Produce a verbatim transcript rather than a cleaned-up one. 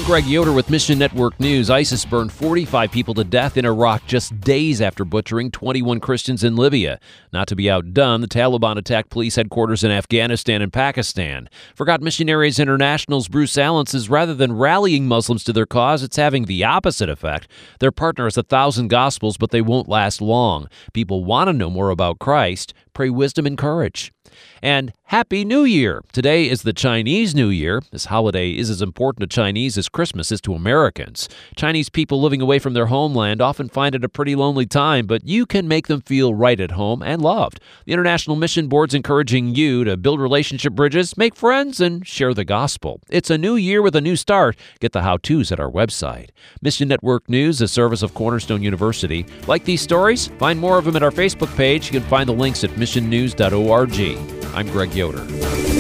Greg Yoder with Mission Network News. ISIS burned forty-five people to death in Iraq just days after butchering twenty-one Christians in Libya. Not to be outdone, the Taliban attacked police headquarters in Afghanistan and Pakistan. Forgot Missionaries International's Bruce Allen says rather than rallying Muslims to their cause, it's having the opposite effect. Their partner has a thousand gospels, but they won't last long. People want to know more about Christ. Pray wisdom and courage. And Happy New Year! Today is the Chinese New Year. This holiday is as important to Chinese as Christmas is to Americans. Chinese people living away from their homeland often find it a pretty lonely time, but you can make them feel right at home and loved. The International Mission Board's encouraging you to build relationship bridges, make friends, and share the gospel. It's a new year with a new start. Get the how-tos at our website. Mission Network News, a service of Cornerstone University. Like these stories? Find more of them at our Facebook page. You can find the links at mission news dot org. I'm Greg Yoder.